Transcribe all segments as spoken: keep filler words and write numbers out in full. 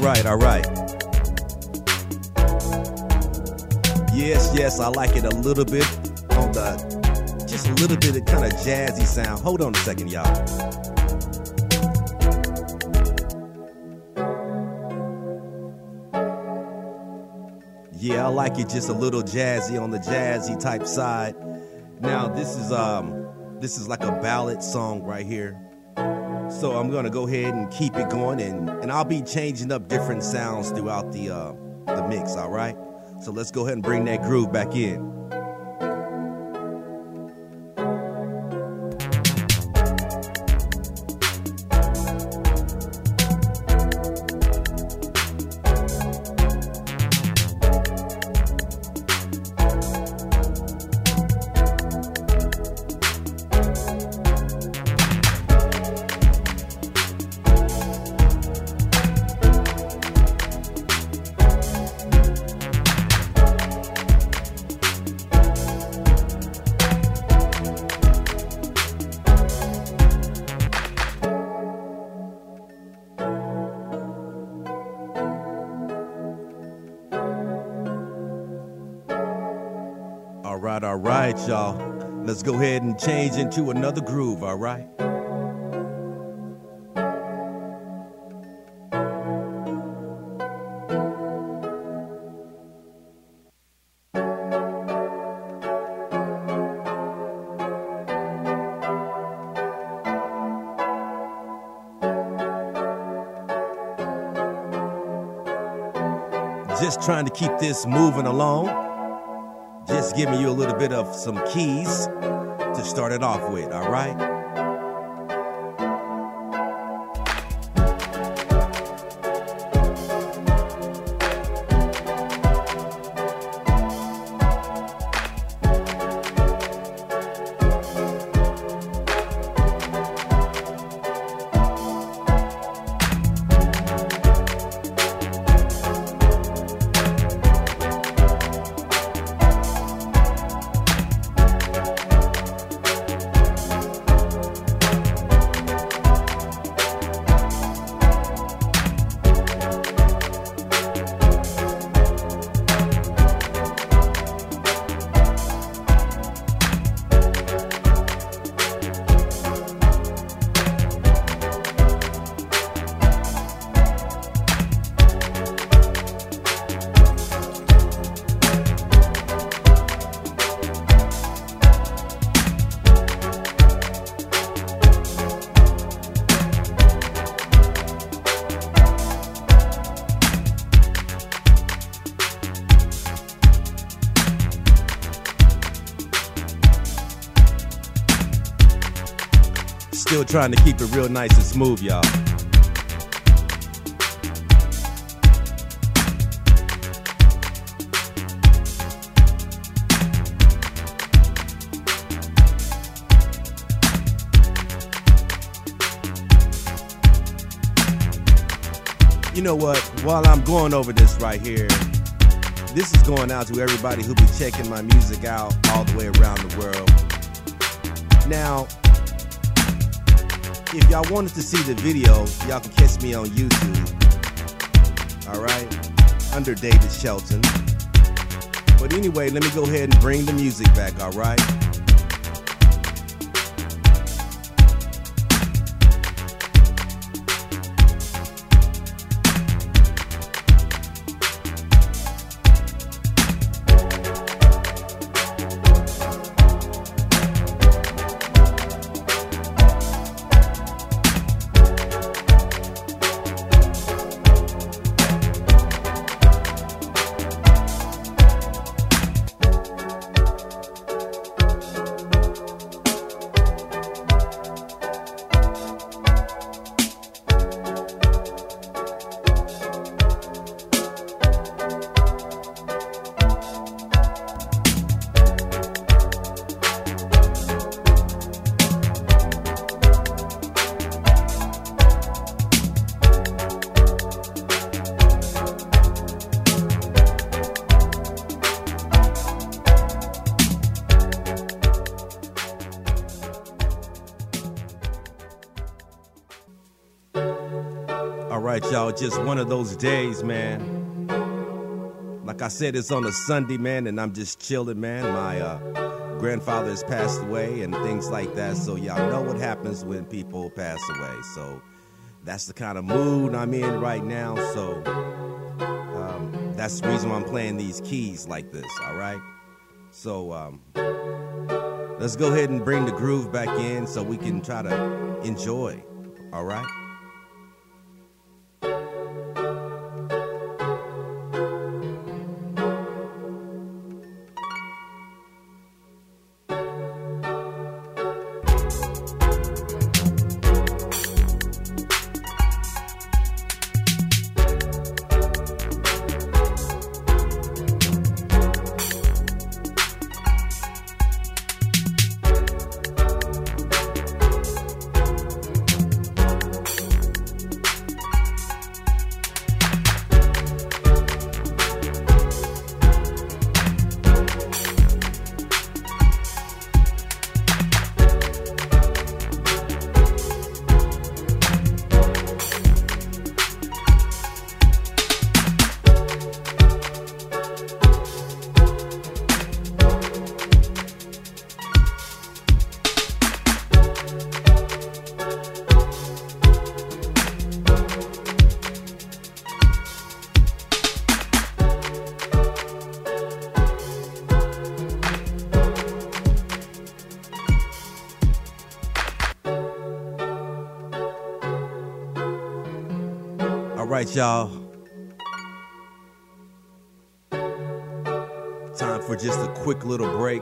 right, all right. Yes, yes, I like it a little bit on the, just a little bit of kind of jazzy sound. Hold on a second, y'all. Yeah, I like it just a little jazzy on the jazzy type side. Now, this is um, this is like a ballad song right here. So I'm gonna go ahead and keep it going, and, and I'll be changing up different sounds throughout the uh, the mix, all right? So let's go ahead and bring that groove back in. All right, all right, y'all. Let's go ahead and change into another groove, all right? Just trying to keep this moving along. Just giving you a little bit of some keys to start it off with, all right? Still trying to keep it real nice and smooth, y'all. You know what? While I'm going over this right here, this is going out to everybody who be checking my music out all the way around the world. Now, if y'all wanted to see the video, y'all can catch me on YouTube, all right, under David Shelton. But anyway, let me go ahead and bring the music back, all right? right, y'all. Just one of those days, man. Like I said, it's on a Sunday, man, and I'm just chilling, man. My uh, grandfather has passed away and things like that. So y'all know what happens when people pass away. So that's the kind of mood I'm in right now. So um, that's the reason why I'm playing these keys like this, all right? So um, let's go ahead and bring the groove back in so we can try to enjoy, all right? All right, y'all. Time for just a quick little break.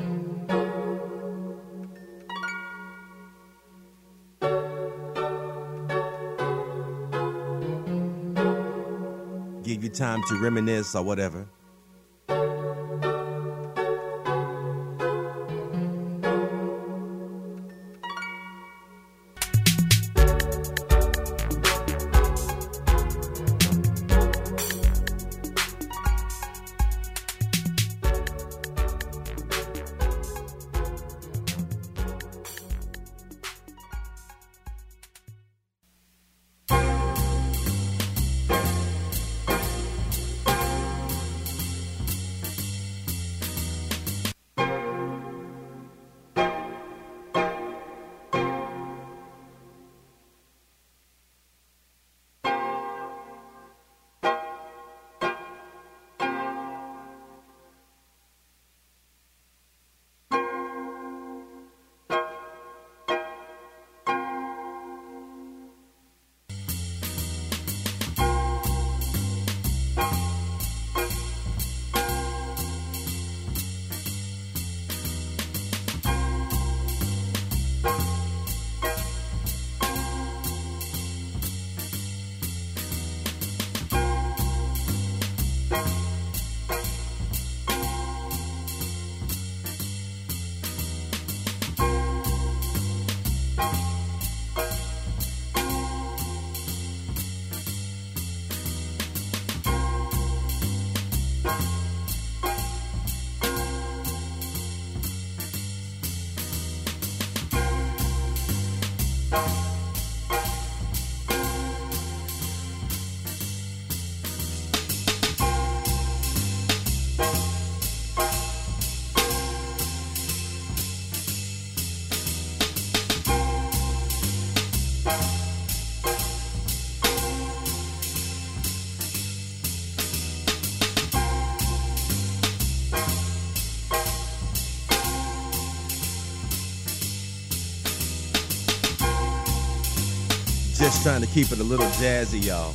Give you time to reminisce or whatever. Just trying to keep it a little jazzy, y'all.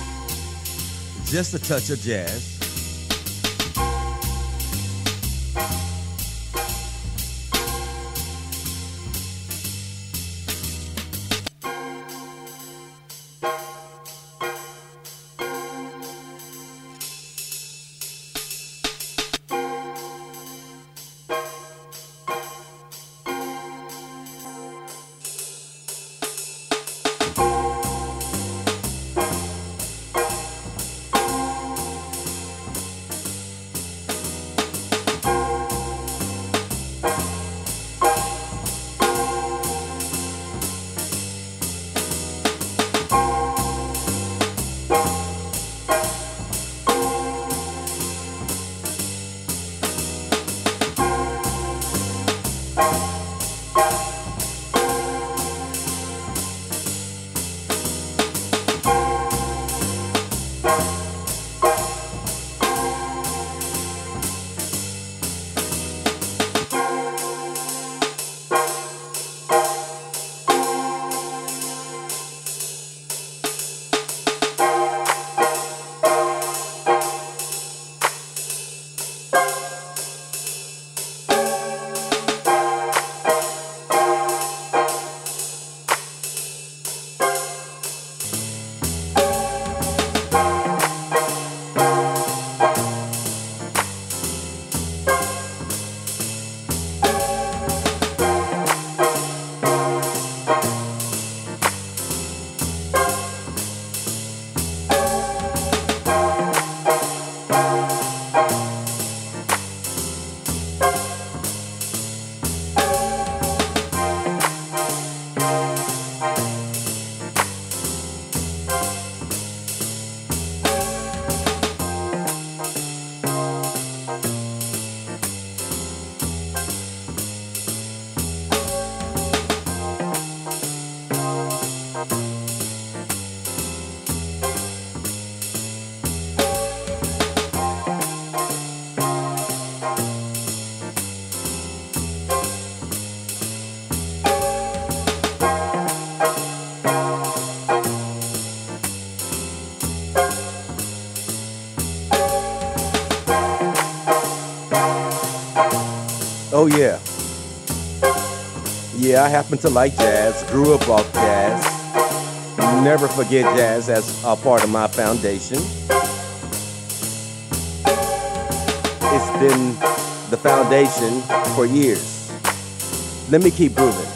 Just a touch of jazz. Oh yeah. Yeah, I happen to like jazz. Grew up off jazz. Never forget jazz as a part of my foundation. It's been the foundation for years. Let me keep grooving.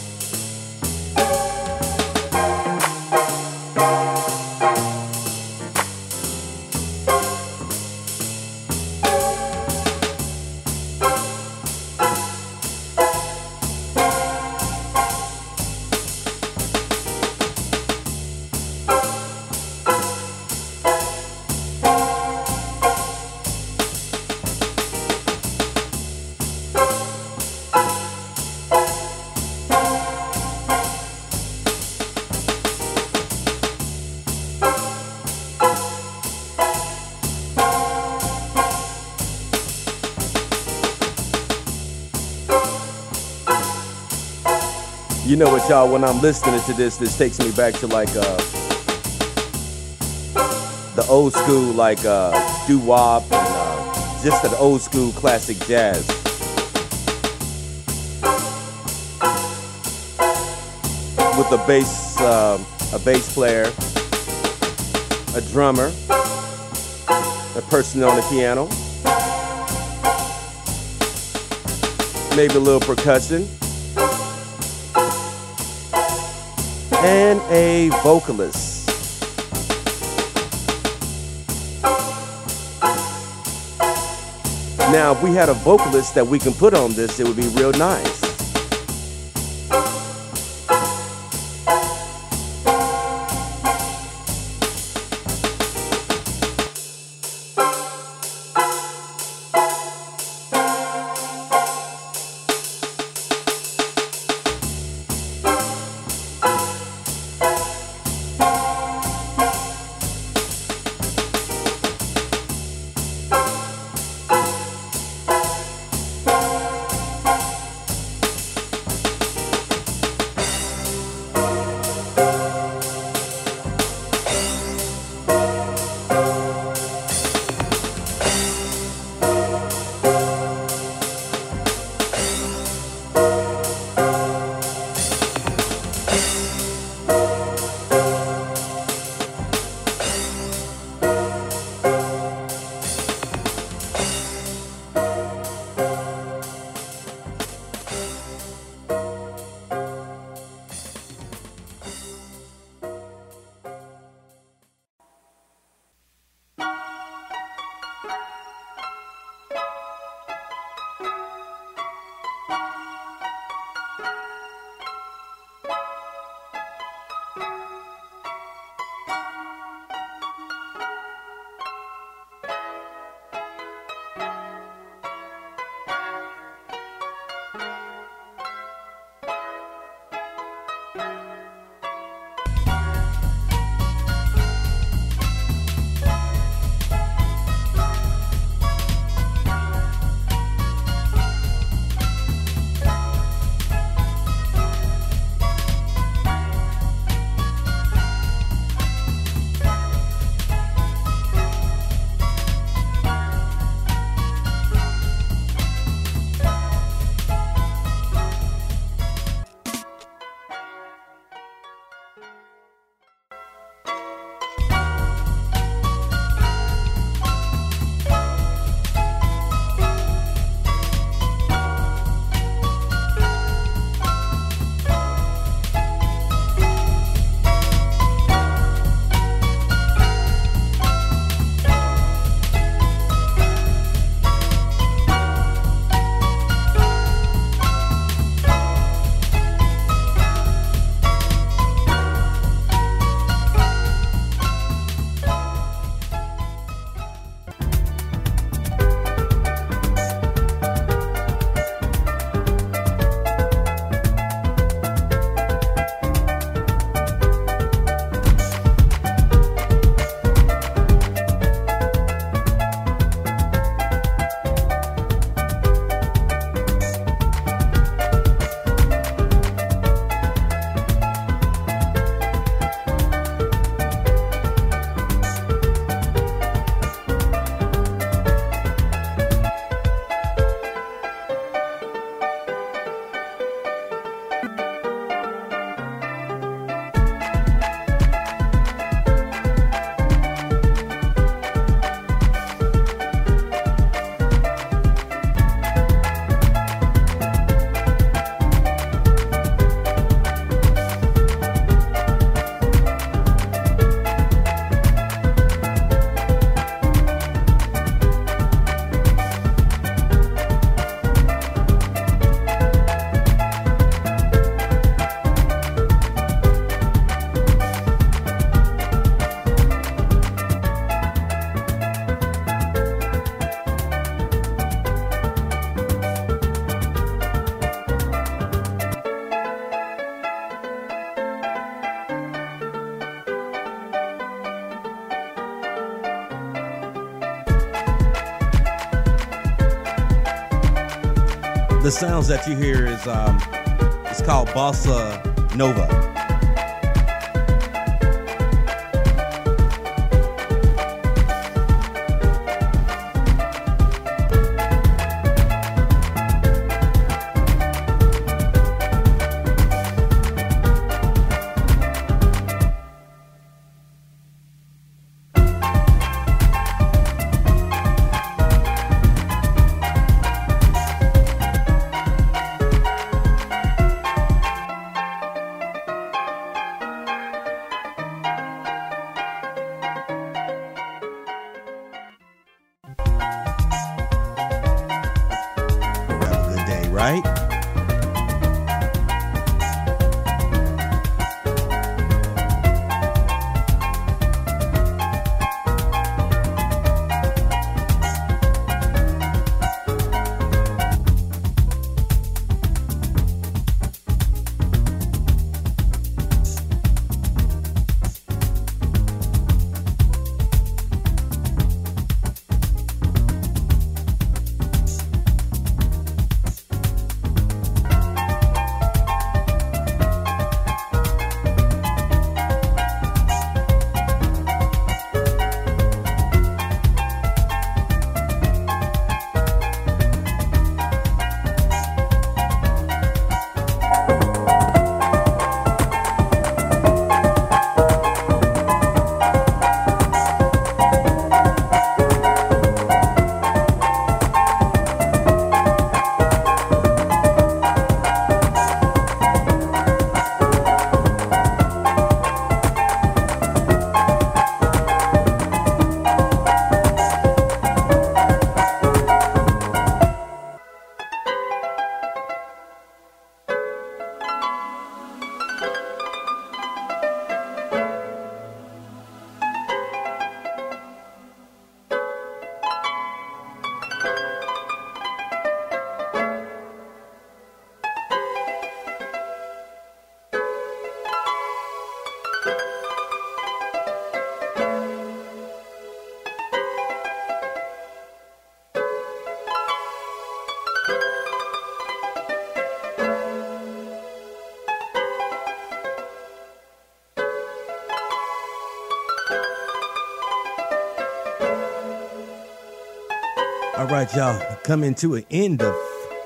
You know what, y'all, when I'm listening to this, this takes me back to like uh, the old school, like uh, doo-wop and uh, just an old school classic jazz. With a bass, uh, a bass player, a drummer, a person on the piano, maybe a little percussion, and a vocalist. Now, if we had a vocalist that we can put on this, it would be real nice. the sounds that you hear is um, it's called bossa nova. Right? All right, y'all, coming to an end of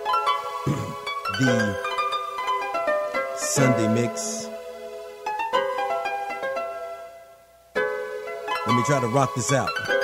the Sunday mix. Let me try to rock this out.